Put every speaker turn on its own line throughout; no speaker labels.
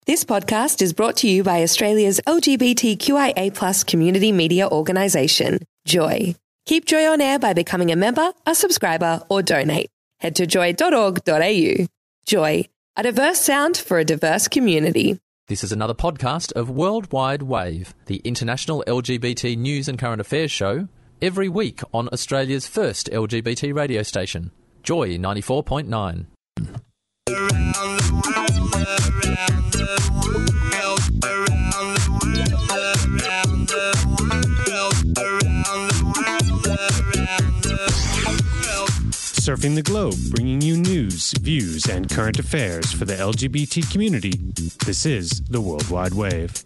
This podcast is brought to you by Australia's LGBTQIA+ community media organisation, Joy. Keep Joy on air by becoming a member, a subscriber, or donate. Head to joy.org.au. Joy, a diverse sound for a diverse community.
This is another podcast of Worldwide Wave, the international LGBT news and current affairs show, every week on Australia's first LGBT radio station, Joy 94.9.
Surfing the globe, bringing you news, views, and current affairs for the LGBT community. This is the Worldwide Wave.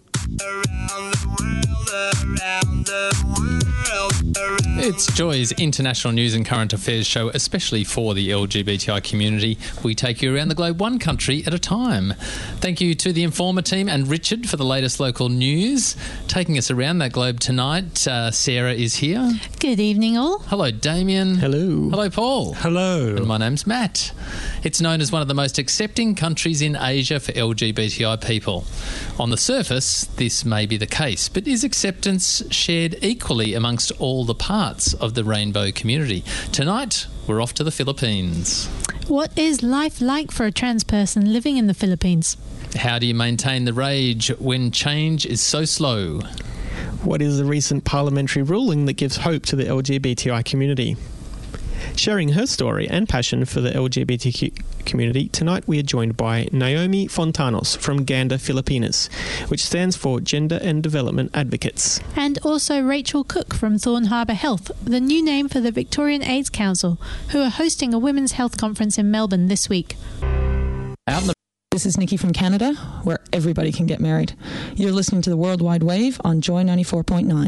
It's Joy's international news and current affairs show, especially for the LGBTI community. We take you around the globe one country at a time. Thank you to the Informer team and Richard for the latest local news. Taking us around that globe tonight, Sarah is here.
Good evening, all.
Hello, Damien.
Hello.
Hello, Paul.
Hello.
And my name's Matt. It's known as one of the most accepting countries in Asia for LGBTI people. On the surface, this may be the case, but is acceptance shared equally amongst all the parts of the rainbow community? Tonight, we're off to the Philippines.
What is life like for a trans person living in the Philippines?
How do you maintain the rage when change is so slow?
What is the recent parliamentary ruling that gives hope to the LGBTI community? Sharing her story and passion for the LGBTQ community, tonight we are joined by Naomi Fontanos from Ganda Filipinas, which stands for Gender and Development Advocates.
And also Rachel Cook from Thorn Harbour Health, the new name for the Victorian AIDS Council, who are hosting a women's health conference in Melbourne this week.
This is Nikki from Canada, where everybody can get married. You're listening to the Worldwide Wave on Joy 94.9.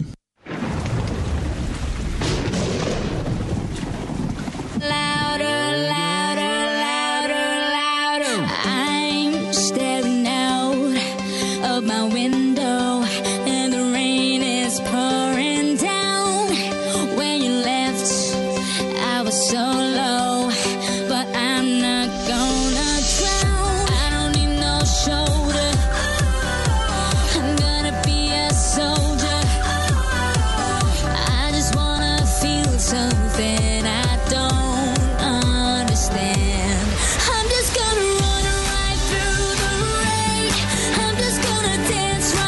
I'm just gonna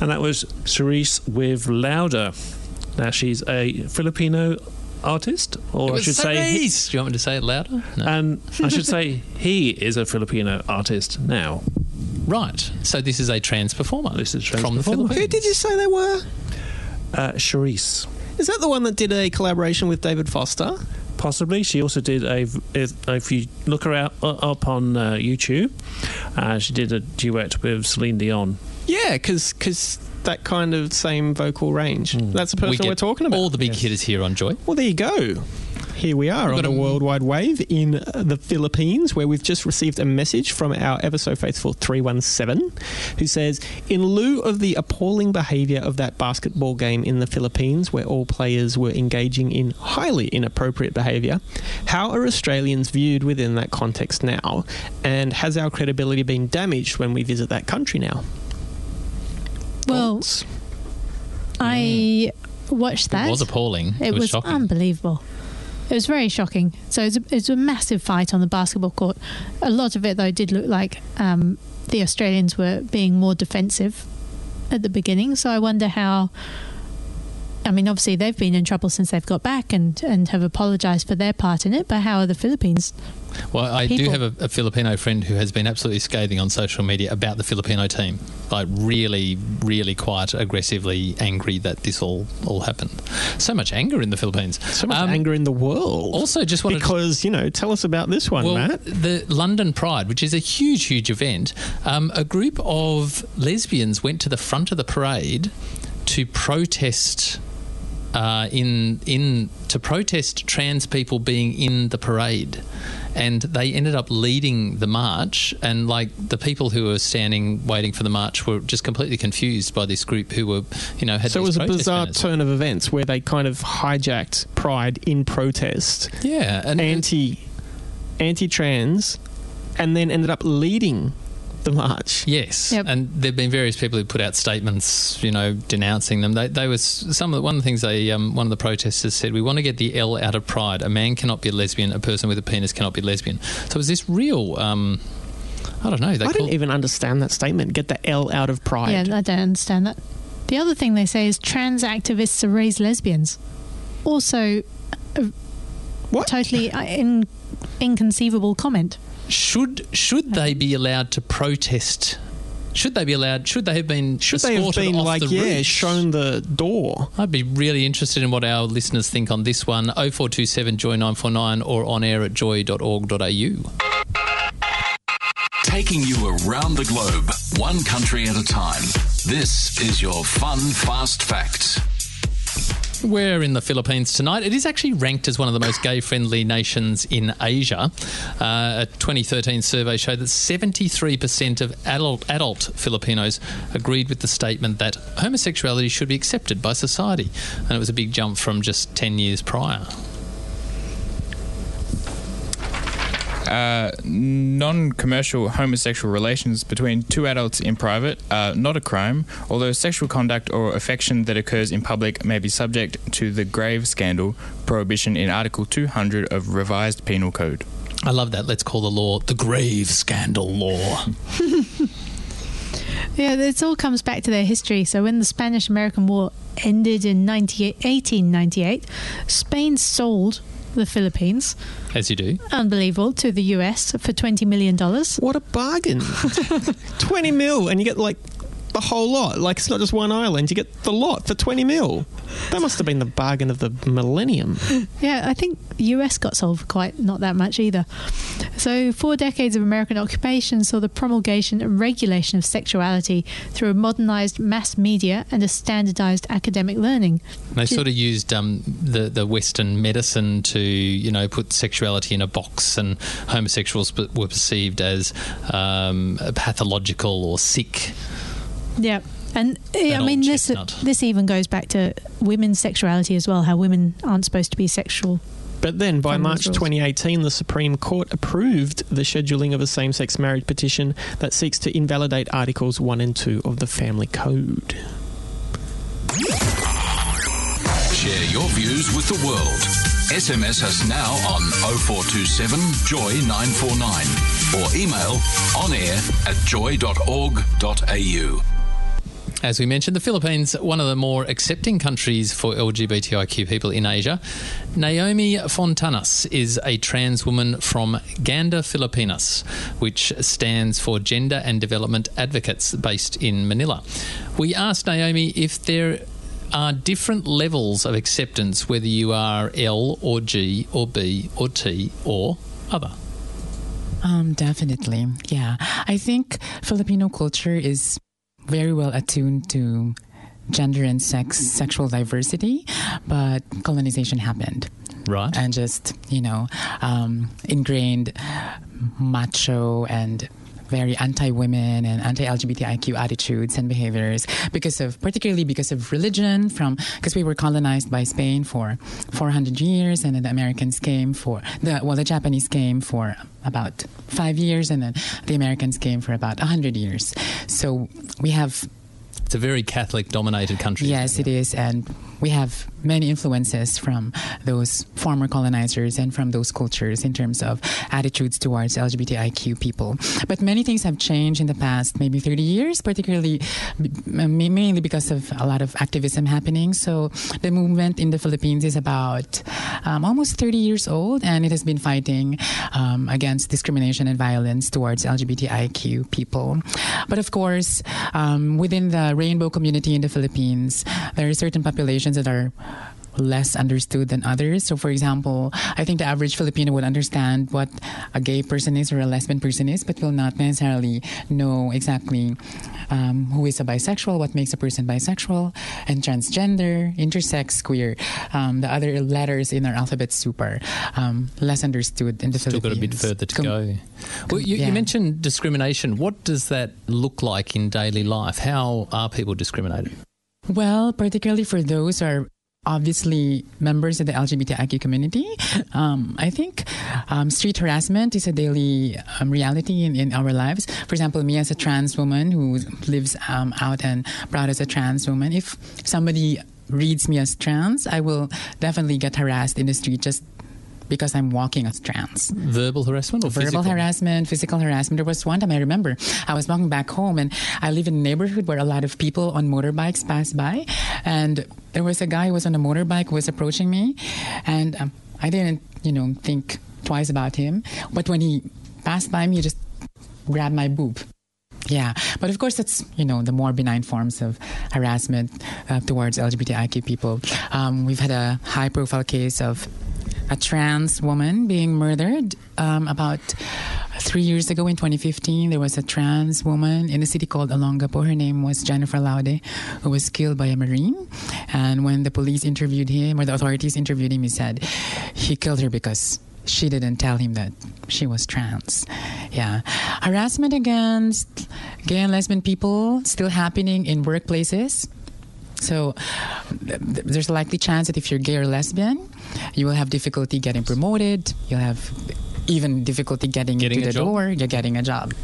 And that was Cerise with Louder. Now, she's a Filipino artist, or I should say...
Do you want me to say it louder? No.
And I should say he is a Filipino artist now.
Right. So this is a trans performer.
This is a trans
from
performer.
the Philippines.
Who did you say they were?
Cerise.
Is that the one that did a collaboration with David Foster?
Possibly. She also did if you look her up on YouTube, she did a duet with Celine Dion.
Yeah, because that kind of same vocal range. That's the person we're talking about.
All the big hitters here on Joy.
Well, there you go. Here we are on a worldwide wave in the Philippines, where we've just received a message from our ever so faithful 317, who says, in lieu of the appalling behaviour of that basketball game in the Philippines, where all players were engaging in highly inappropriate behaviour, how are Australians viewed within that context now? And has our credibility been damaged when we visit that country now?
Well, I watched that.
It was appalling.
It was
shocking.
Unbelievable. It was very shocking. So it's a massive fight on the basketball court. A lot of it, though, did look like the Australians were being more defensive at the beginning. So I wonder how... I mean, obviously, they've been in trouble since they've got back and have apologised for their part in it, but how are the Philippines?
Well, I do have a Filipino friend who has been absolutely scathing on social media about the Filipino team. Like, really, really quite aggressively angry that this all happened. So much anger in the Philippines.
So much anger in the world.
Also, just wanted
because, tell us about this one, Matt.
The London Pride, which is a huge, huge event, a group of lesbians went to the front of the parade to protest... to protest trans people being in the parade, and they ended up leading the march, and the people who were standing waiting for the march were just completely confused by this group who were had
so it was a bizarre
banners.
turn of events where they kind of hijacked Pride in protest,
and
anti-trans, and then ended up leading the march.
Yes,
yep.
And there have been various people who put out statements, denouncing them. They was one of the things one of the protesters said, we want to get the L out of Pride. A man cannot be a lesbian. A person with a penis cannot be lesbian. So it was this real, I don't know. I
didn't even understand that statement. Get the L out of Pride.
Yeah, I don't understand that. The other thing they say is trans activists are raised lesbians. Also,
what?
Totally inconceivable comment.
Should they be allowed to protest? Should they have been escorted off the roofs?
Shown the door?
I'd be really interested in what our listeners think on this one. 0427 Joy 949 or on air at joy.org.au.
Taking you around the globe, one country at a time. This is your Fun Fast Facts.
We're in the Philippines tonight. It is actually ranked as one of the most gay-friendly nations in Asia. A 2013 survey showed that 73% of adult Filipinos agreed with the statement that homosexuality should be accepted by society. And it was a big jump from just 10 years prior.
Non-commercial homosexual relations between two adults in private are not a crime, although sexual conduct or affection that occurs in public may be subject to the grave scandal prohibition in Article 200 of Revised Penal Code.
I love that. Let's call the law the grave scandal law.
Yeah, it all comes back to their history. So when the Spanish-American War ended in 1898, Spain sold the Philippines,
as you do,
unbelievable, to the US for $20 million.
What a bargain. 20 mil, and you get the whole lot. It's not just one island, you get the lot for 20 mil. That must have been the bargain of the millennium.
Yeah, I think US got sold for quite not that much either. So 4 decades of American occupation saw the promulgation and regulation of sexuality through a modernised mass media and a standardised academic learning.
They sort of used the Western medicine to, put sexuality in a box, and homosexuals were perceived as pathological or sick.
Yeah. And this even goes back to women's sexuality as well, how women aren't supposed to be sexual.
But then by March 2018, the Supreme Court approved the scheduling of a same-sex marriage petition that seeks to invalidate Articles 1 and 2 of the Family Code.
Share your views with the world. SMS us now on 0427 Joy 949 or email onair@joy.org.au.
As we mentioned, the Philippines, one of the more accepting countries for LGBTIQ people in Asia. Naomi Fontanas is a trans woman from Ganda Filipinas, which stands for Gender and Development Advocates, based in Manila. We asked Naomi if there are different levels of acceptance, whether you are L or G or B or T or other.
Definitely, yeah. I think Filipino culture is very well attuned to gender and sexual diversity, but colonization happened.
Right.
And just, ingrained macho very anti-women and anti-LGBTIQ attitudes and behaviors particularly because of religion, because we were colonized by Spain for 400 years, and then the Japanese came for about 5 years, and then the Americans came for about 100 years. So we have...
It's a very Catholic-dominated country.
Yes, it is, and we have many influences from those former colonizers and from those cultures in terms of attitudes towards LGBTIQ people. But many things have changed in the past maybe 30 years, particularly mainly because of a lot of activism happening. So the movement in the Philippines is about almost 30 years old, and it has been fighting against discrimination and violence towards LGBTIQ people. But of course, within the rainbow community in the Philippines, there are certain populations that are less understood than others. So, for example, I think the average Filipino would understand what a gay person is or a lesbian person is, but will not necessarily know exactly who is a bisexual, what makes a person bisexual, and transgender, intersex, queer. The other letters in our alphabet soup are less understood in the Philippines.
Still got a bit further to go. Well, you mentioned discrimination. What does that look like in daily life? How are people discriminated?
Well, particularly for those who are obviously members of the LGBTIQ community, I think street harassment is a daily reality in our lives. For example, me as a trans woman who lives out and proud as a trans woman, if somebody reads me as trans, I will definitely get harassed in the street just because I'm walking as trans.
Verbal harassment or physical?
Verbal harassment, physical harassment. There was one time I remember I was walking back home, and I live in a neighborhood where a lot of people on motorbikes pass by, and there was a guy who was on a motorbike who was approaching me, and I didn't, think twice about him. But when he passed by me, he just grabbed my boob. Yeah, but of course that's, the more benign forms of harassment towards LGBTIQ people. We've had a high-profile case of a trans woman being murdered. About 3 years ago in 2015, there was a trans woman in a city called Olongapo. Her name was Jennifer Laude, who was killed by a Marine. And when the police interviewed him, or the authorities interviewed him, he said he killed her because she didn't tell him that she was trans. Yeah. Harassment against gay and lesbian people still happening in workplaces. So there's a likely chance that if you're gay or lesbian, you will have difficulty getting promoted. You'll have even difficulty getting into the door. You're getting a job.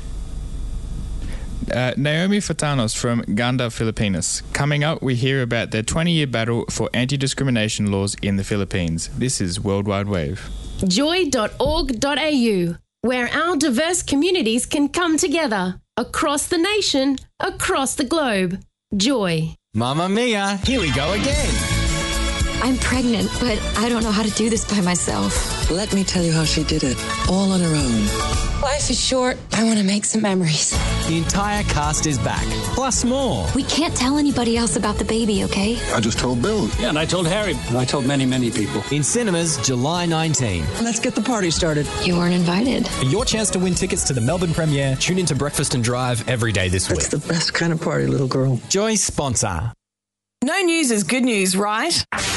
Naomi Fontanas from Ganda Filipinas. Coming up, we hear about their 20-year battle for anti-discrimination laws in the Philippines. This is World Wide Wave.
Joy.org.au, where our diverse communities can come together across the nation, across the globe. Joy.
Mamma mia, here we go again.
I'm pregnant, but I don't know how to do this by myself.
Let me tell you how she did it, all on her own.
Life is short. I want to make some memories.
The entire cast is back, plus more.
We can't tell anybody else about the baby, okay?
I just told Bill.
Yeah, and I told Harry. And I told many, many people.
In cinemas, July 19.
Let's get the party started.
You weren't invited.
For your chance to win tickets to the Melbourne premiere, tune into Breakfast and Drive every day this week.
It's the best kind of party, little girl.
Joy sponsor.
No news is good news, right?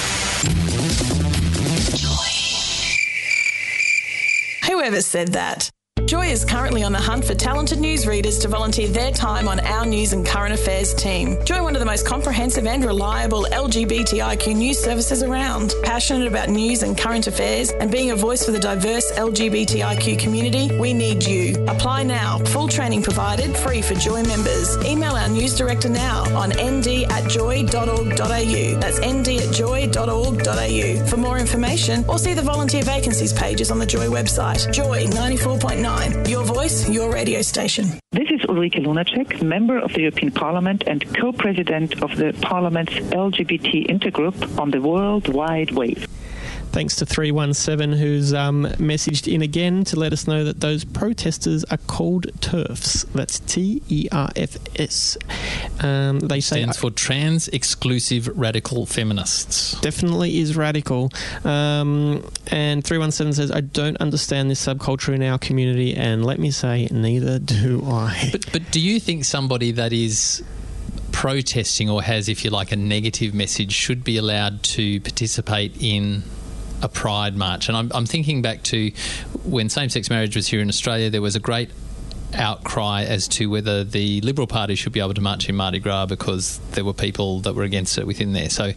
Whoever said that? Joy is currently on the hunt for talented newsreaders to volunteer their time on our news and current affairs team. Join one of the most comprehensive and reliable LGBTIQ news services around. Passionate about news and current affairs and being a voice for the diverse LGBTIQ community, we need you. Apply now. Full training provided, free for Joy members. Email our news director now on nd@joy.org.au. That's nd@joy.org.au for more information, or see the volunteer vacancies pages on the Joy website. Joy 94.9. Your voice, your radio station.
This is
Ulrike Lunacek, member of the European Parliament and co-president of the Parliament's LGBT Intergroup on the World Wide Wave.
Thanks to 317, who's messaged in again to let us know that those protesters are called TERFs. That's TERFS. They say
stands for Trans Exclusive Radical Feminists.
Definitely is radical. And 317 says, I don't understand this subculture in our community, and let me say, neither do I.
But do you think somebody that is protesting or has, if you like, a negative message should be allowed to participate in a pride march? And I'm thinking back to when same-sex marriage was here in Australia, there was a great outcry as to whether the Liberal Party should be able to march in Mardi Gras because there were people that were against it within there. So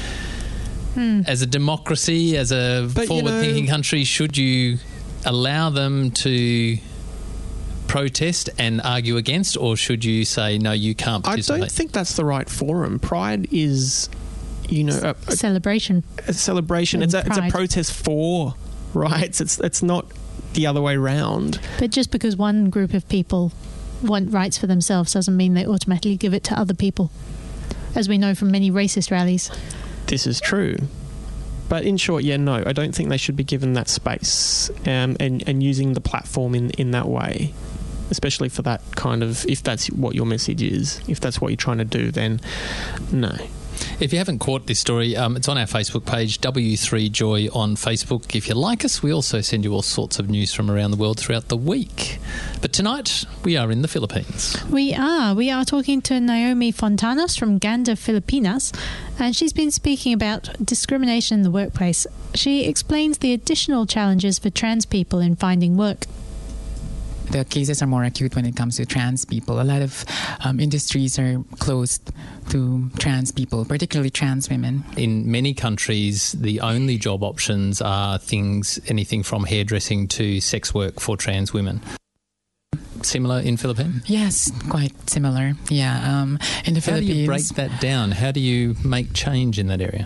as a democracy, as a forward-thinking country, should you allow them to protest and argue against, or should you say, no, you can't participate?
I don't think that's the right forum. Pride is... a
celebration.
A celebration. It's a protest for rights. It's not the other way round.
But just because one group of people want rights for themselves doesn't mean they automatically give it to other people, as we know from many racist rallies.
This is true. But in short, no, I don't think they should be given that space and using the platform in that way, especially for that kind of, if that's what your message is, if that's what you're trying to do, then no.
If you haven't caught this story, it's on our Facebook page, W3Joy on Facebook. If you like us, we also send you all sorts of news from around the world throughout the week. But tonight, we are in the Philippines.
We are talking to Naomi Fontanos from Ganda, Filipinas, and she's been speaking about discrimination in the workplace. She explains the additional challenges for trans people in finding work.
The cases are more acute when it comes to trans people. A lot of industries are closed to trans people, particularly trans women.
In many countries, the only job options are anything from hairdressing to sex work for trans women. Similar in Philippines?
Yes, quite similar. Yeah, in the Philippines. How do
you break that down? How do you make change in that area?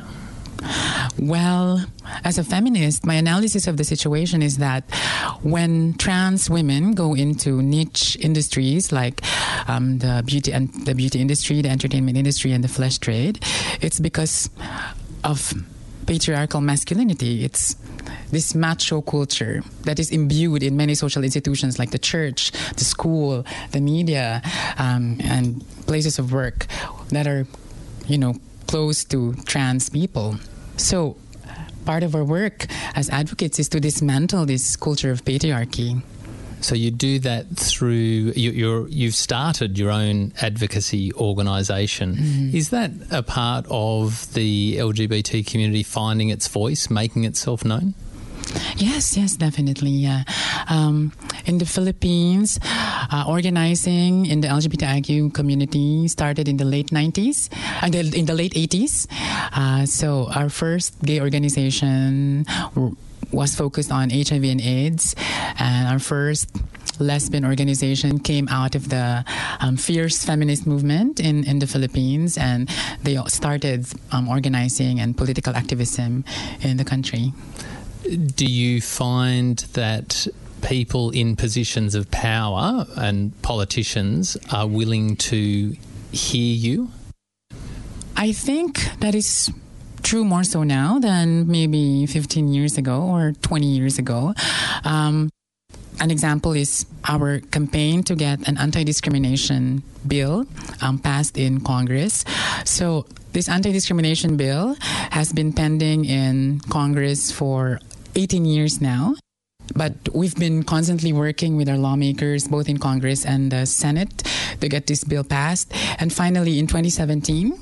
Well, as a feminist, my analysis of the situation is that when trans women go into niche industries like the beauty industry, the entertainment industry, and the flesh trade, it's because of patriarchal masculinity. It's this macho culture that is imbued in many social institutions like the church, the school, the media, and places of work that are, close to trans people. So part of our work as advocates is to dismantle this culture of patriarchy.
So you do that through, you've started your own advocacy organisation. Mm-hmm. Is that a part of the LGBT community finding its voice, making itself known?
Yes, definitely. Yeah. In the Philippines, organizing in the LGBTIQ community started in the late 90s, in the late 80s. So our first gay organization was focused on HIV and AIDS, and our first lesbian organization came out of the fierce feminist movement in the Philippines, and they started organizing and political activism in the country.
Do you find that people in positions of power and politicians are willing to hear you?
I think that is true more so now than maybe 15 years ago or 20 years ago. An example is our campaign to get an anti-discrimination bill passed in Congress. So this anti-discrimination bill has been pending in Congress for 18 years now. But we've been constantly working with our lawmakers, both in Congress and the Senate, to get this bill passed. And finally, in 2017,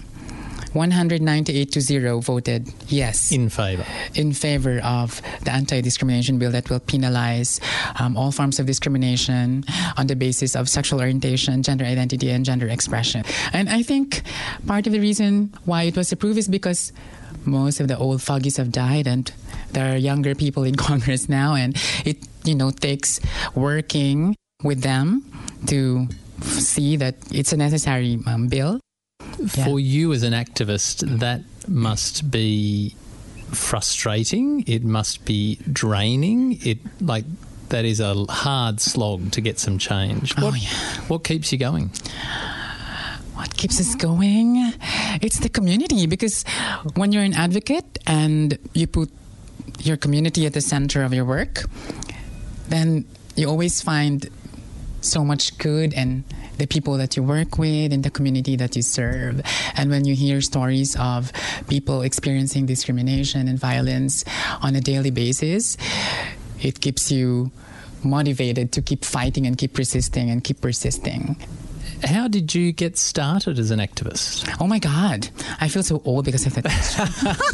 198-0 voted yes.
In favour
of the anti-discrimination bill that will penalise all forms of discrimination on the basis of sexual orientation, gender identity, and gender expression. And I think part of the reason why it was approved is because most of the old foggies have died and there are younger people in Congress now, and it takes working with them to see that it's a necessary bill.
For you as an activist, that must be frustrating. It must be draining. that is a hard slog to get some change. What keeps you going?
What keeps us going? It's the community, because when you're an advocate and you put your community at the center of your work, then you always find so much good in the people that you work with, in the community that you serve. And when you hear stories of people experiencing discrimination and violence on a daily basis, it keeps you motivated to keep fighting and keep resisting and keep persisting.
How did you get started as an activist?
Oh my God, I feel so old because of that question.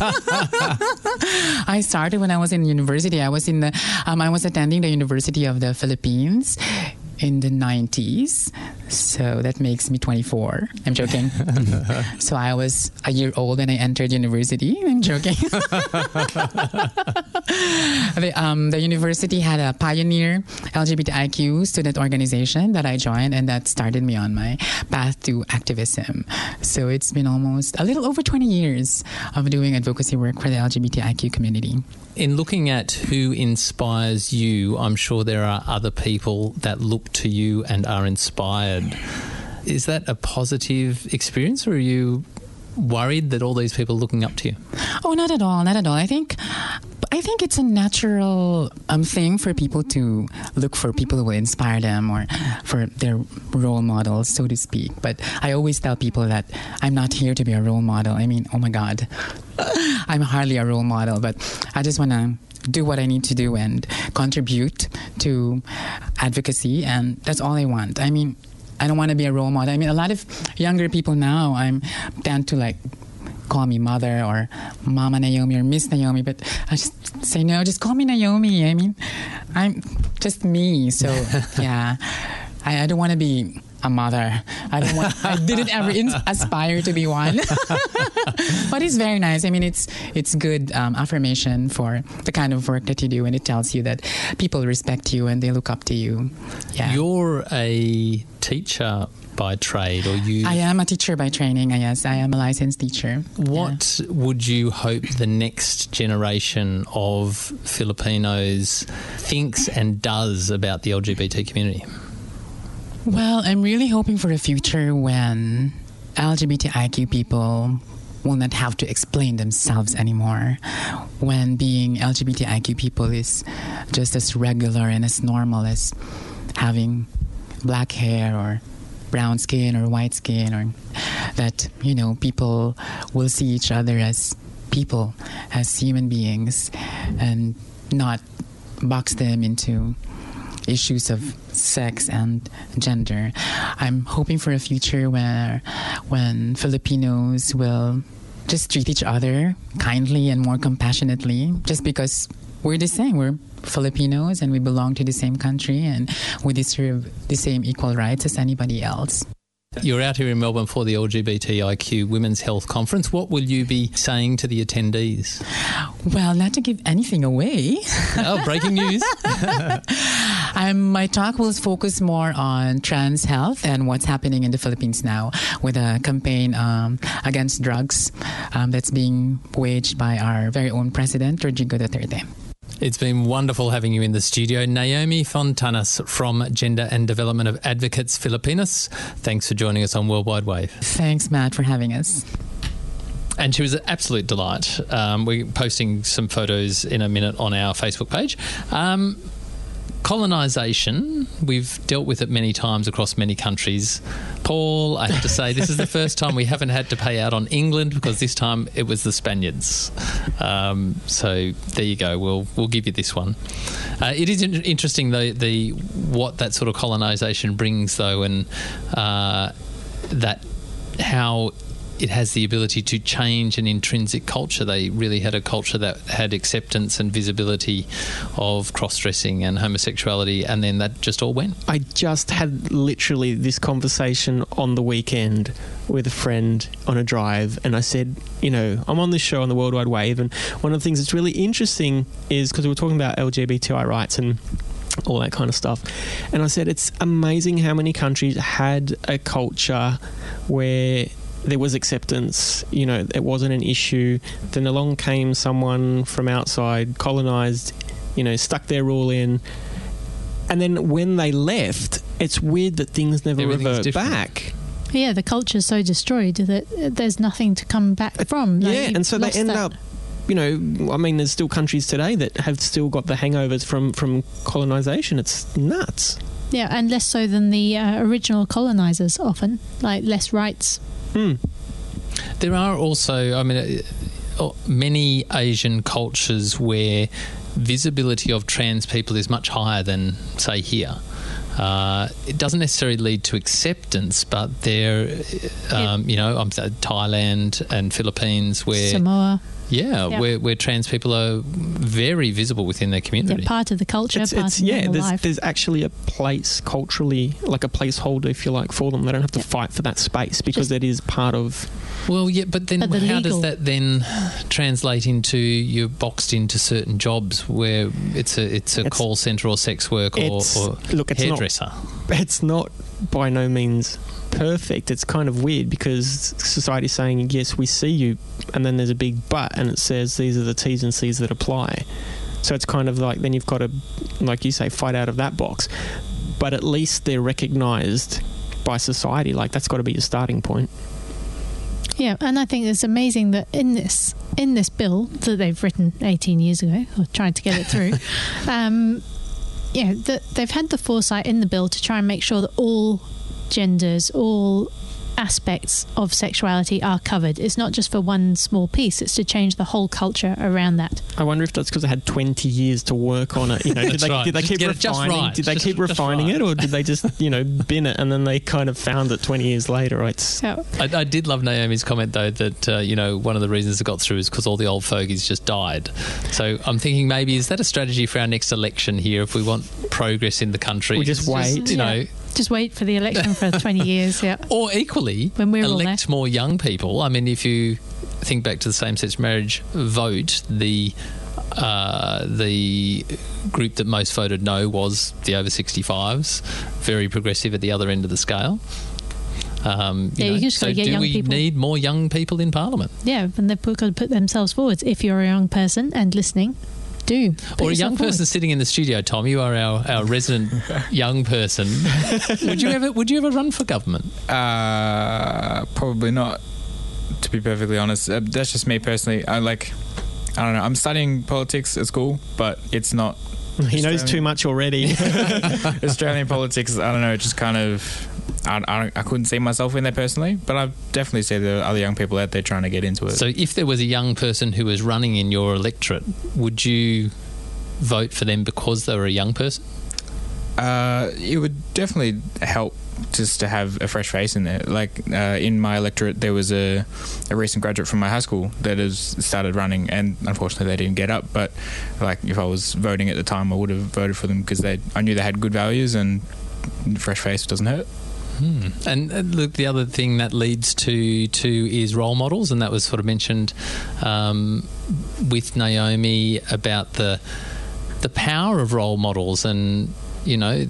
I started when I was in university. I was attending the University of the Philippines in the 90s. So that makes me 24. I'm joking. So I was a year old when I entered university. I'm joking. The university had a pioneer LGBTIQ student organization that I joined, and that started me on my path to activism. So it's been almost a little over 20 years of doing advocacy work for the LGBTIQ community.
In looking at who inspires you, I'm sure there are other people that look to you and are inspired. Is that a positive experience, or are you worried that all these people are looking up to you?
Oh, not at all. Not at all. I think it's a natural thing for people to look for people who will inspire them or for their role models, so to speak. But I always tell people that I'm not here to be a role model. I mean, oh my God, I'm hardly a role model, but I just want to do what I need to do and contribute to advocacy, and that's all I want. I mean, I don't want to be a role model. I mean, a lot of younger people now, tend to call me mother or Mama Naomi or Miss Naomi, but I just say, no, just call me Naomi. I mean, I'm just me. So, yeah, I don't want to be a mother. I didn't ever aspire to be one. But it's very nice. I mean, it's good affirmation for the kind of work that you do, and it tells you that people respect you and they look up to you. Yeah.
You're a teacher by trade, or you?
I am a teacher by training. Yes, I am a licensed teacher.
What would you hope the next generation of Filipinos thinks and does about the LGBT community?
Well, I'm really hoping for a future when LGBTIQ people will not have to explain themselves anymore, when being LGBTIQ people is just as regular and as normal as having black hair or brown skin or white skin, or that, people will see each other as people, as human beings, and not box them into issues of sex and gender. I'm hoping for a future when Filipinos will just treat each other kindly and more compassionately, just because we're the same. We're Filipinos and we belong to the same country and we deserve the same equal rights as anybody else.
You're out here in Melbourne for the LGBTIQ Women's Health Conference. What will you be saying to the attendees?
Well, not to give anything away.
Oh, breaking news.
My talk will focus more on trans health and what's happening in the Philippines now with a campaign against drugs that's being waged by our very own President, Rodrigo Duterte.
It's been wonderful having you in the studio. Naomi Fontanes from Gender and Development of Advocates Filipinas. Thanks for joining us on Worldwide Wave.
Thanks, Matt, for having us.
And she was an absolute delight. We're posting some photos in a minute on our Facebook page. Colonisation, we've dealt with it many times across many countries. Paul, I have to say, this is the first time we haven't had to pay out on England, because this time it was the Spaniards. So there you go. We'll give you this one. It is interesting, though, what that sort of colonisation brings, though, and that how it has the ability to change an intrinsic culture. They really had a culture that had acceptance and visibility of cross-dressing and homosexuality, and then that just all went.
I just had literally this conversation on the weekend with a friend on a drive, and I said, I'm on this show on the Worldwide Wave, and one of the things that's really interesting is, because we were talking about LGBTI rights and all that kind of stuff, and I said it's amazing how many countries had a culture where there was acceptance, it wasn't an issue. Then along came someone from outside, colonised, stuck their rule in, And then when they left, it's weird that things never
Everything's
revert
different.
back.
Yeah, the culture's so destroyed that there's nothing to come back from. Like,
Yeah, and so they
lost
end
that.
up, you know, I mean, there's still countries today that have still got the hangovers from colonisation. It's nuts.
Yeah, and less so than the original colonisers often, like less rights.
There are also, I mean, many Asian cultures where visibility of trans people is much higher than, say, here. It doesn't necessarily lead to acceptance, but there, you know, Thailand and Philippines where...
Samoa.
Yeah, where trans people are very visible within their community.
Yeah, part of the culture, part of normal life.
There's actually a place culturally, like a placeholder, if you like, for them. They don't have to fight for that space because it is part of...
Well, yeah, but then how does that then translate into you're boxed into certain jobs where it's a call centre or sex work or hairdresser?
It's not by no means perfect. It's kind of weird because society's saying, yes, we see you, and then there's a big but, and it says these are the T's and C's that apply. So it's kind of like then you've got to, like you say, fight out of that box. But at least they're recognised by society. Like, that's got to be a starting point.
Yeah, and I think it's amazing that in this bill that they've written 18 years ago, or tried to get it through, that they've had the foresight in the bill to try and make sure that all genders, all aspects of sexuality are covered. It's not just for one small piece, it's to change the whole culture around that.
I wonder if that's because they had 20 years to work on it. You know, did they keep refining? Did they keep refining it, or did they just, you know, bin it and then they kind of found it 20 years later?
I did love Naomi's comment though that you know, one of the reasons it got through is because all the old fogies just died. So I'm thinking maybe is that a strategy for our next election here if we want progress in the country?
We just wait,
you know.
Just wait for the election for 20 years, yeah.
Or equally,
when we're
elect more young people. I mean, if you think back to the same-sex marriage vote, the group that most voted no was the over 65s, very progressive at the other end of the scale.
You just got to get young people.
Do we need more young people in Parliament?
Yeah, and they've got to put themselves forward. If you're a young person and listening,
or a young person sitting in the studio, Tom. You are our resident young person. Would you ever run for government?
Probably not. To be perfectly honest, that's just me personally. I don't know. I'm studying politics at school, but it's not.
He knows too much already.
Australian politics. I don't know. Just kind of. I couldn't see myself in there personally, but I definitely see the other young people out there trying to get into it.
So if there was a young person who was running in your electorate, would you vote for them because they were a young person?
It would definitely help just to have a fresh face in there. Like in my electorate, there was a recent graduate from my high school that has started running, and unfortunately they didn't get up. But like if I was voting at the time, I would have voted for them because I knew they had good values, and fresh face doesn't hurt.
And look, the other thing that leads to is role models, and that was sort of mentioned with Naomi about the power of role models, and you know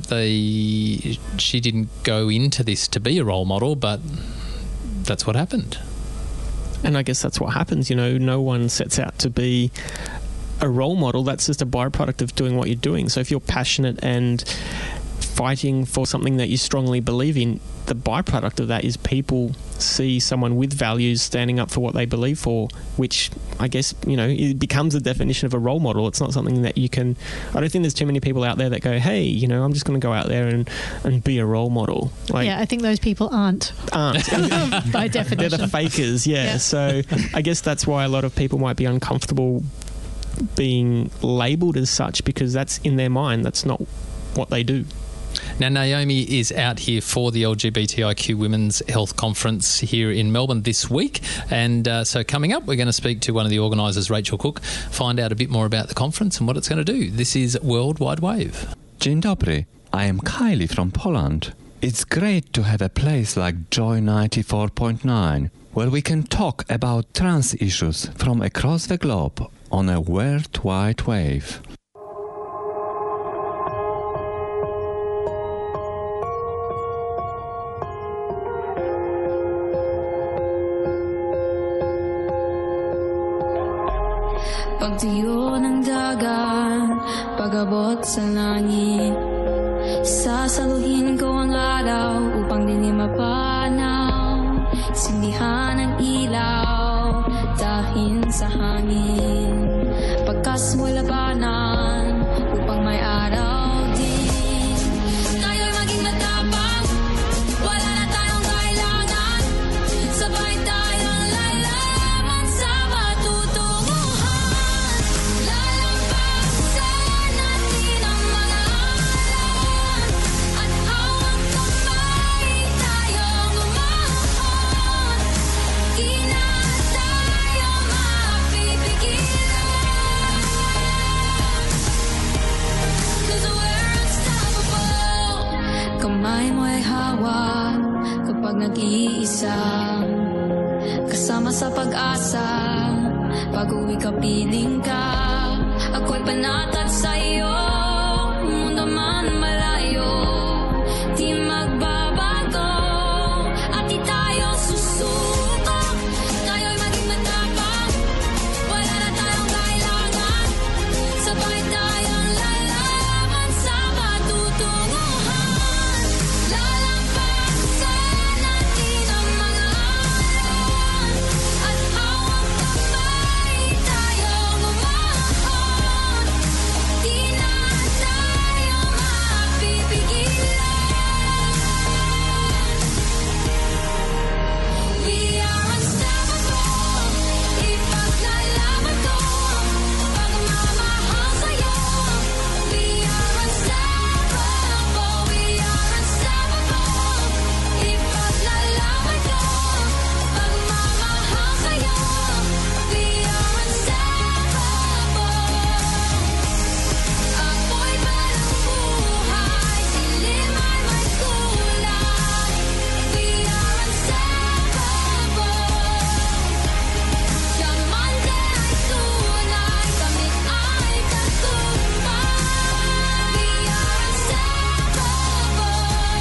she didn't go into this to be a role model, but that's what happened.
And I guess that's what happens. You know, no one sets out to be a role model. That's just a byproduct of doing what you're doing. So if you're passionate and fighting for something that you strongly believe in, the byproduct of that is people see someone with values standing up for what they believe for, which I guess, you know, it becomes a definition of a role model. It's not something that you can... I don't think there's too many people out there that go, hey, you know, I'm just going to go out there and be a role model.
I think those people aren't. By definition.
They're the fakers, yeah. So I guess that's why a lot of people might be uncomfortable being labelled as such, because that's in their mind, that's not what they do.
Now, Naomi is out here for the LGBTIQ Women's Health Conference here in Melbourne this week. And so coming up, we're going to speak to one of the organisers, Rachel Cook, find out a bit more about the conference and what it's going to do. This is World Wide Wave.
Dzień dobry. I am Kylie from Poland. It's great to have a place like Joy 94.9, where we can talk about trans issues from across the globe on a World Wide Wave.
Pagdiyon ng dagat, pag-abot sa langit, Sasaluhin ko ang araw upang dinhi mapanaw. Sindihan ang ilaw, dahin sa hangin. Pagkas mo labanan upang may araw din. Tayo'y maging matapang, wala na tayong kailangan. Sabay tayong lalaman sa patutunguhan. Lalampasan natin ang mga alawan. At hawak kamay tayong umahon. Di na tayo mapipigilan. 'Cause we're unstoppable. Kamay mo'y hawak kapag nag-iisa. Kasama sa pag-asa, pag-uwi ka piling ka. Ako'y panatag sa'yo, mundo man malayo. Di magbabago, at di tayo susuko. Tayo'y maging matapang, wala na tayong kailangan. Sabay tayong lalaban sa patutunguhan. Lalampasan natin ang mga alawan. At hawak kamay tayong umahon. Di na tayo mapipigilan. We are unstoppable. Ipaglalaban ko pagmamahal sa'yo. We are unstoppable. We are unstoppable. Ipaglalaban ko pagmamahal sa'yo. We are unstoppable. Ako'y parang buhay, dilim ay may kulay. We are unstoppable. Diamante ay tunay, kami ay tagumpay. We are unstoppable.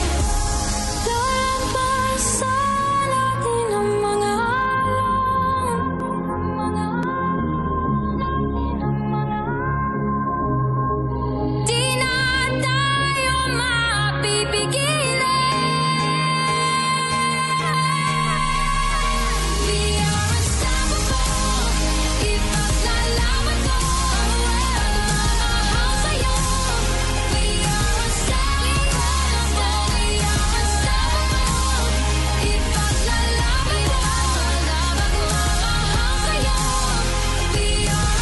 Lalampasan natin ang mga alawan. Di na tayo mapipigilan. We are unstoppable. Ipaglalaban ko pagmamahal sa'yo. We are unstoppable. We are unstoppable. Ipaglalaban ko pagmamahal sa'yo. We are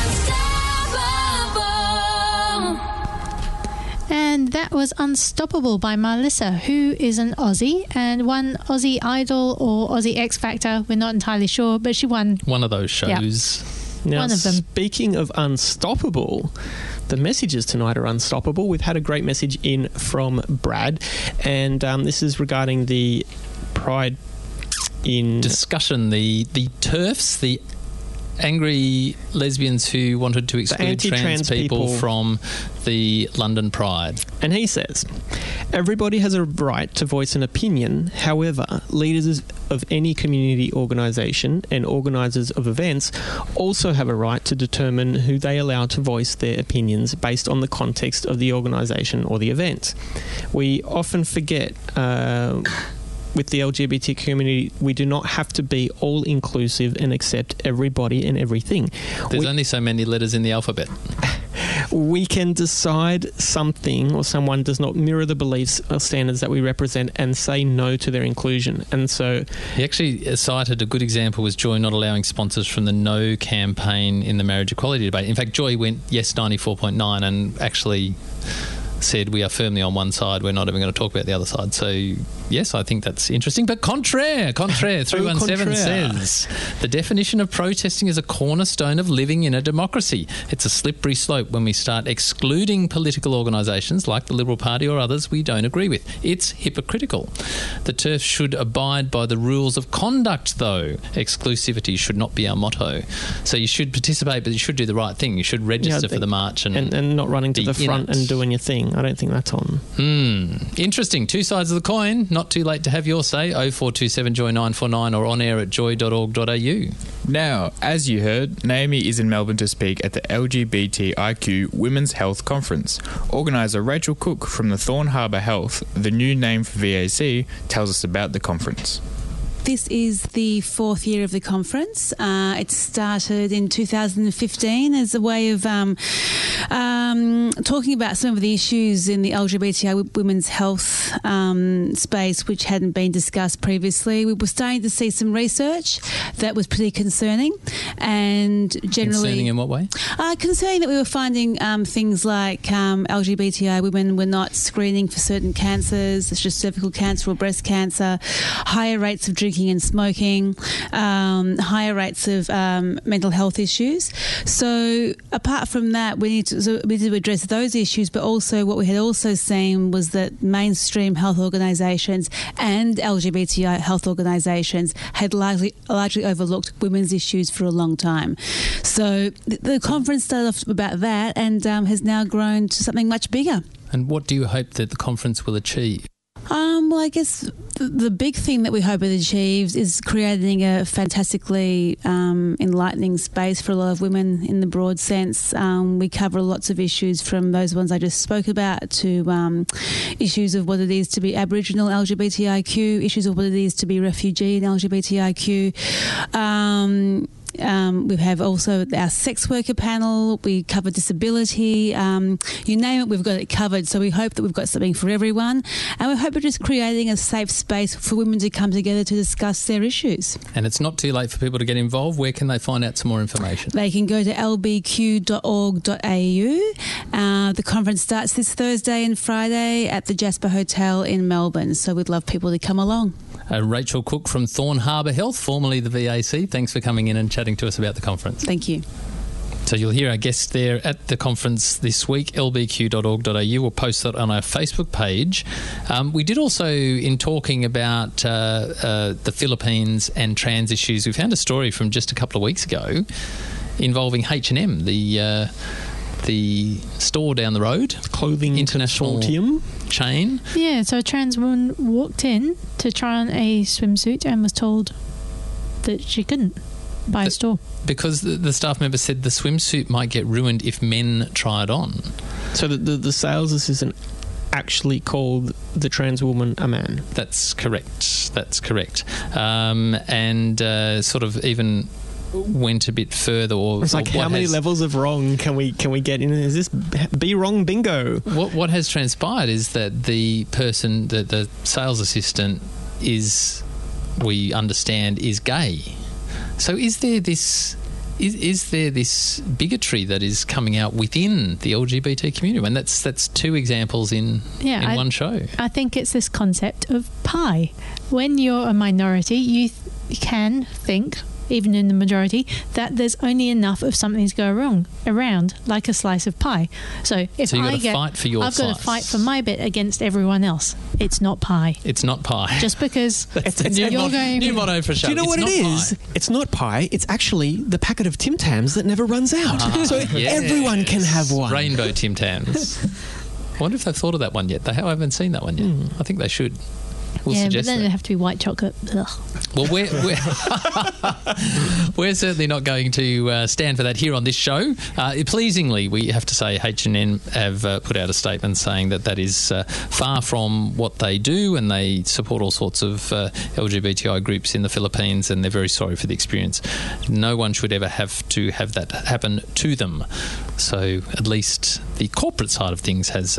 unstoppable.
And that was Unstoppable by Marlissa, who is an Aussie and won Aussie Idol or Aussie X Factor. We're not entirely sure, but she won.
One of those shows.
Now,
One of them.
speaking of unstoppable, the messages tonight are unstoppable. We've had a great message in from Brad, and this is regarding the Pride in
Discussion, the TERFs, the angry lesbians who wanted to exclude
anti-trans
trans people
people.
from the London Pride.
And he says, everybody has a right to voice an opinion. However, leaders of any community organisation and organisers of events also have a right to determine who they allow to voice their opinions based on the context of the organisation or the event. We often forget with the LGBT community, we do not have to be all-inclusive and accept everybody and everything.
There's only so many letters in the alphabet.
We can decide something or someone does not mirror the beliefs or standards that we represent and say no to their inclusion. And so
He actually cited a good example was Joy not allowing sponsors from the No campaign in the marriage equality debate. In fact, Joy went yes 94.9 and actually said we are firmly on one side, we're not even going to talk about the other side. So, yes, I think that's interesting. But contraire 317 says, the definition of protesting is a cornerstone of living in a democracy. It's a slippery slope when we start excluding political organisations like the Liberal Party or others we don't agree with. It's hypocritical. The TERF should abide by the rules of conduct, though. Exclusivity should not be our motto. So you should participate, but you should do the right thing. You should register for the march and
not running to the front and doing your thing. I don't think that's on.
Interesting. Two sides of the coin. Not too late to have your say. 0427 Joy 949 or on air at joy.org.au.
Now, as you heard, Naomi is in Melbourne to speak at the LGBTIQ Women's Health Conference. Organiser Rachel Cook from the Thorn Harbour Health, the new name for VAC, tells us about the conference.
This is the fourth year of the conference. It started in 2015 as a way of talking about some of the issues in the LGBTI women's health space which hadn't been discussed previously. We were starting to see some research that was pretty concerning, and generally...
Concerning in what way?
Concerning that we were finding things like LGBTI women were not screening for certain cancers, such as cervical cancer or breast cancer, higher rates of drinking and smoking, higher rates of mental health issues. So apart from that, we need to address those issues, but also what we had also seen was that mainstream health organisations and LGBTI health organisations had largely overlooked women's issues for a long time. So the conference started off about that and has now grown to something much bigger.
And what do you hope that the conference will achieve?
Well, I guess the big thing that we hope it achieves is creating a fantastically enlightening space for a lot of women in the broad sense. We cover lots of issues from those ones I just spoke about to issues of what it is to be Aboriginal LGBTIQ, issues of what it is to be refugee in LGBTIQ. We have also our sex worker panel. We cover disability. You name it, we've got it covered. So we hope that we've got something for everyone. And we hope we're just creating a safe space for women to come together to discuss their issues.
And it's not too late for people to get involved. Where can they find out some more information?
They can go to lbq.org.au. The conference starts this Thursday and Friday at the Jasper Hotel in Melbourne. So we'd love people to come along.
Rachel Cook from Thorn Harbour Health, formerly the VAC. Thanks for coming in and chatting to us about the conference.
Thank you.
So you'll hear our guests there at the conference this week, lbq.org.au. We'll post that on our Facebook page. We did also, in talking about the Philippines and trans issues, we found a story from just a couple of weeks ago involving H&M, the store down the road,
clothing
international
consortium
chain.
Yeah, so a trans woman walked in to try on a swimsuit and was told that she couldn't buy a store.
Because the staff member said the swimsuit might get ruined if men try it on.
So the sales assistant actually called the trans woman a man?
That's correct. And sort of even went a bit further.
It's like, how many levels of wrong can we get in? Is this be wrong bingo?
What has transpired is that the person, the sales assistant, we understand, is gay. So is there this bigotry that is coming out within the LGBT community? And that's two examples in one show.
I think it's this concept of pie. When you're a minority, you can think, even in the majority, that there's only enough of something to go wrong around, like a slice of pie. So if
you've got to fight for your
I've
slice.
got to fight for my bit against everyone else. It's not pie.
It's not pie.
Just because
it's new motto for show.
Do you know what it is? It's not pie. It's actually the packet of Tim Tams that never runs out. So everyone can have one.
Rainbow Tim Tams. I wonder if they've thought of that one yet. I haven't seen that one yet. I think they should. We'll
but
suggest
then
that.
it'd have to be white chocolate. Ugh.
Well, we're certainly not going to stand for that here on this show. Pleasingly, we have to say H&M have put out a statement saying that is far from what they do, and they support all sorts of LGBTI groups in the Philippines, and they're very sorry for the experience. No one should ever have to have that happen to them. So at least the corporate side of things has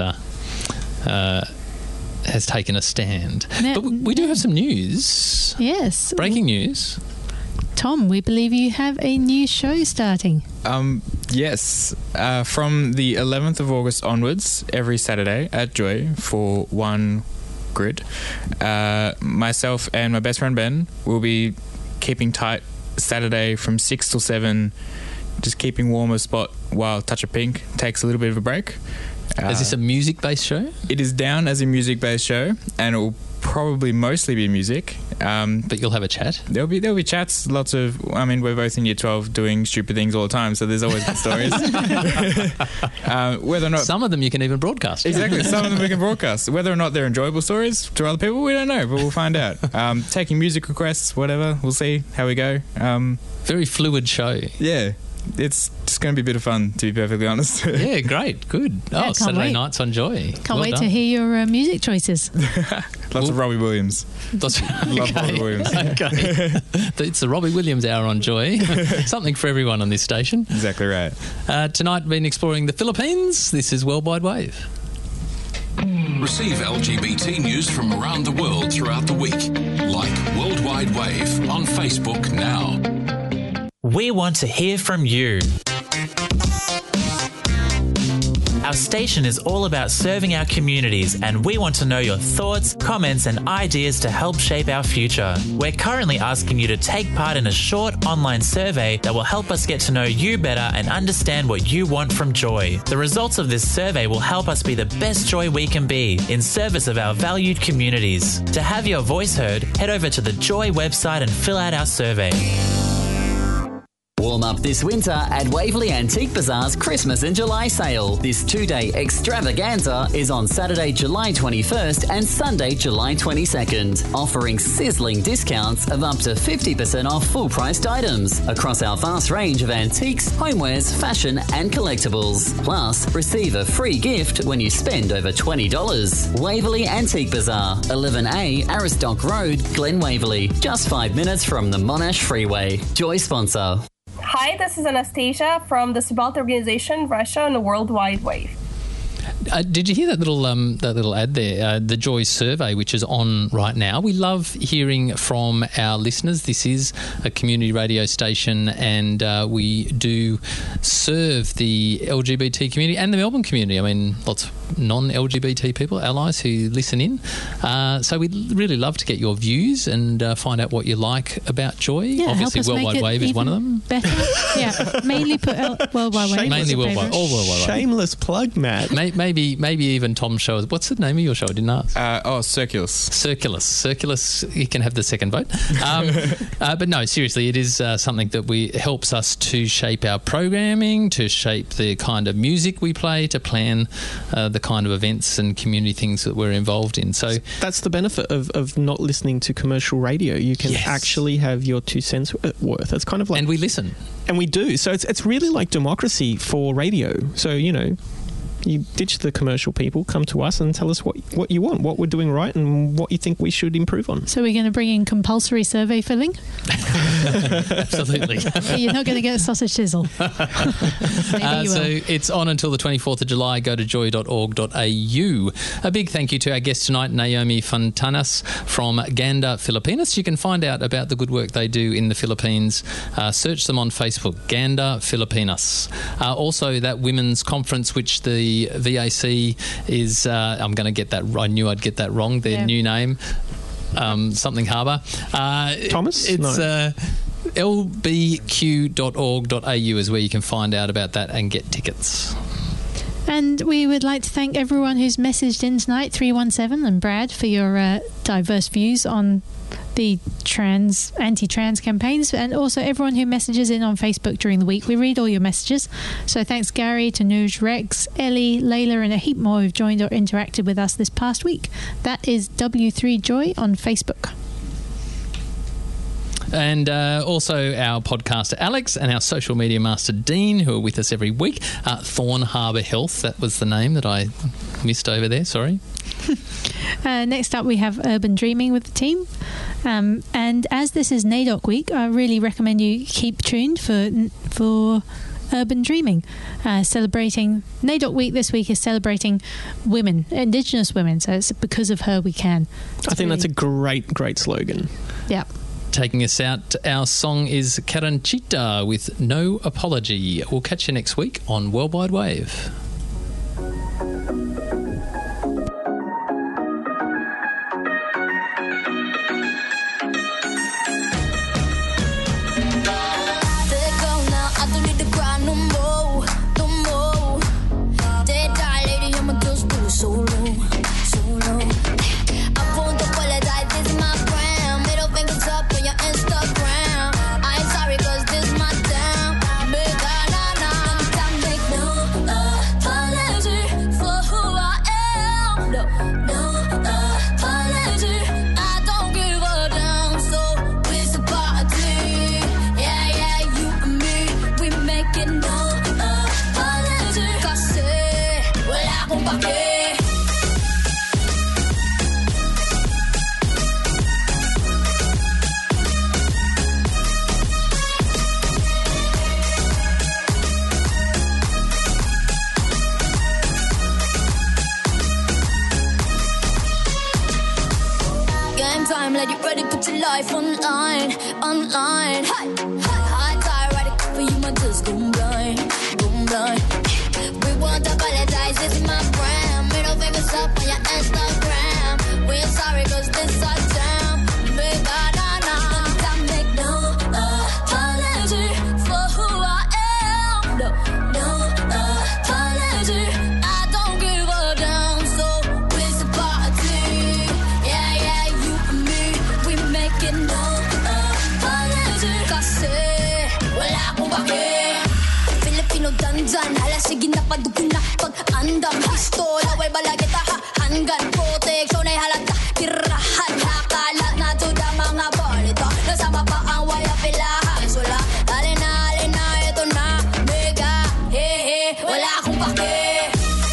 taken a stand. But we do have some news.
Yes.
Breaking news.
Tom, we believe you have a new show starting.
Yes. From the 11th of August onwards, every Saturday at Joy for one grid, myself and my best friend Ben will be keeping tight Saturday from 6 till 7, just keeping warm a spot while Touch of Pink takes a little bit of a break.
Is this a music-based show?
It is down as a music-based show, and it will probably mostly be music.
But you'll have a chat?
There'll be chats, lots of... I mean, we're both in Year 12 doing stupid things all the time, so there's always good stories. Whether or not...
Some of them you can even broadcast.
Exactly, some of them we can broadcast. Whether or not they're enjoyable stories to other people, we don't know, but we'll find out. Taking music requests, whatever, we'll see how we go.
Very fluid show.
Yeah. It's just going to be a bit of fun, to be perfectly honest.
Yeah, great, good.
can't
Saturday
wait.
nights on Joy.
Can't wait to hear your music choices.
Lots of Robbie Williams. Love Robbie Williams.
Okay. It's the Robbie Williams Hour on Joy. Something for everyone on this station.
Exactly right.
Tonight, we've been exploring the Philippines. This is Worldwide Wave.
Receive LGBT news from around the world throughout the week. Like Worldwide Wave on Facebook now.
We want to hear from you. Our station is all about serving our communities, and we want to know your thoughts, comments, and ideas to help shape our future. We're currently asking you to take part in a short online survey that will help us get to know you better and understand what you want from Joy. The results of this survey will help us be the best Joy we can be in service of our valued communities. To have your voice heard, head over to the Joy website and fill out our survey.
Warm up this winter at Waverley Antique Bazaar's Christmas in July sale. This 2-day extravaganza is on Saturday, July 21st and Sunday, July 22nd, offering sizzling discounts of up to 50% off full-priced items across our vast range of antiques, homewares, fashion and collectibles. Plus, receive a free gift when you spend over $20. Waverley Antique Bazaar, 11A Aristoc Road, Glen Waverley, just 5 minutes from the Monash Freeway. Joy sponsor.
Hi, this is Anastasia from the Sibalt Organization, Russia, on the Worldwide Wave.
Did you hear that little ad there? The Joy survey, which is on right now. We love hearing from our listeners. This is a community radio station, and we do serve the LGBT community and the Melbourne community. I mean, lots of non-LGBT people, allies who listen in. So we'd really love to get your views and find out what you like about Joy.
Yeah,
obviously, Worldwide Wave is one of them.
Better, yeah. Mainly put Worldwide Wave.
Mainly Worldwide, all Worldwide Wave.
Shameless plug, Matt.
Maybe even Tom's show. What's the name of your show? I didn't ask.
Circulus.
Circulus. You can have the second vote. But no, seriously, it is something that helps us to shape our programming, to shape the kind of music we play, to plan the kind of events and community things that we're involved in. So
that's the benefit of not listening to commercial radio. You can actually have your 2 cents worth. It's kind of like,
and we listen,
and we do. So it's really like democracy for radio. So you ditch the commercial people, come to us and tell us what you want, what we're doing right and what you think we should improve on.
So we're going to bring in compulsory survey filling?
Absolutely.
You're not going to get a sausage sizzle. Maybe you will.
So it's on until the 24th of July. Go to joy.org.au. A big thank you to our guest tonight, Naomi Fontanas from Ganda Filipinas. You can find out about the good work they do in the Philippines. Search them on Facebook, Ganda Filipinas. Also, that women's conference, which the VAC is, I'm going to get that, I knew I'd get that wrong, their new name, something Harbour.
Thomas?
It's lbq.org.au is where you can find out about that and get tickets.
And we would like to thank everyone who's messaged in tonight, 317 and Brad, for your diverse views on the anti-trans campaigns, and also everyone who messages in on Facebook during the week. We read all your messages. So thanks Gary, Tanuj, Rex, Ellie, Layla and a heap more who've joined or interacted with us this past week. That is W3Joy on Facebook.
And also our podcaster Alex and our social media master Dean, who are with us every week. Thorn Harbour Health, that was the name that I missed over there, sorry.
Next up we have Urban Dreaming with the team. And as this is NAIDOC week, I really recommend you keep tuned for Urban Dreaming, celebrating NAIDOC week. This week is celebrating women, Indigenous women, so it's because of her we can.
I think that's a great slogan.
Yeah.
Taking us out, our song is Karanchita with No Apology. We'll catch you next week on Worldwide Wave.
Solo. A punto puede dar same time, let it ready, put your life online. High tide, ride it for you, my just go blind. We won't apologize, this is my brand. Middle fingers up on your Instagram. We're sorry, cause this our jam. Big I make no apology for who I am. No apology. I don't give a damn, so it's a party. Yeah, you and me, we making no apology. Kasi wala akong bakit. Filipino dandan, halasig na padugo na pag-andam. Pistola, way balagita ha, handgun, protection ay halata. Tirahan, hakala na to da mga balita. Nasama pa ang waya pilahan. Sula, alina, ito na, mega, wala akong bakit.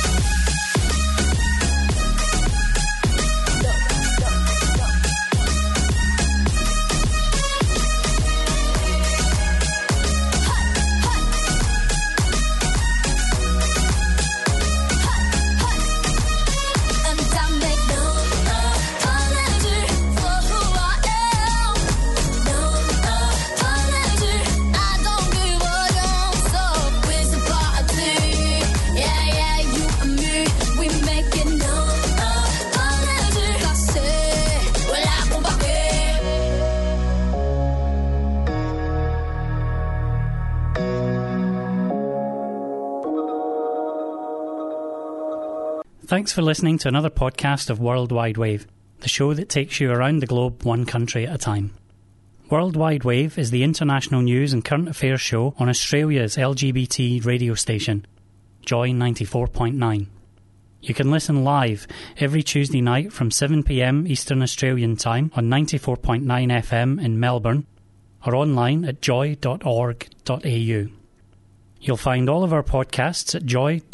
Thanks for listening to another podcast of World Wide Wave, the show that takes you around the globe one country at a time. World Wide Wave is the international news and current affairs show on Australia's LGBT radio station, Joy 94.9. You can listen live every Tuesday night from 7 p.m. Eastern Australian Time on 94.9 FM in Melbourne or online at joy.org.au. You'll find all of our podcasts at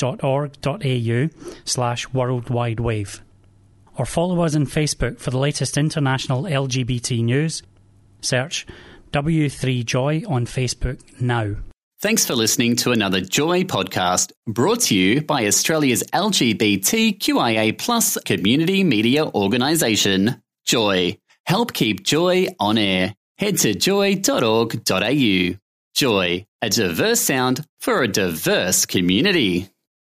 joy.org.au/worldwidewave. Or follow us on Facebook for the latest international LGBT news. Search W3Joy on Facebook now.
Thanks for listening to another Joy podcast brought to you by Australia's LGBTQIA+ community media organisation, Joy. Help keep Joy on air. Head to joy.org.au. Joy, a diverse sound for a diverse community.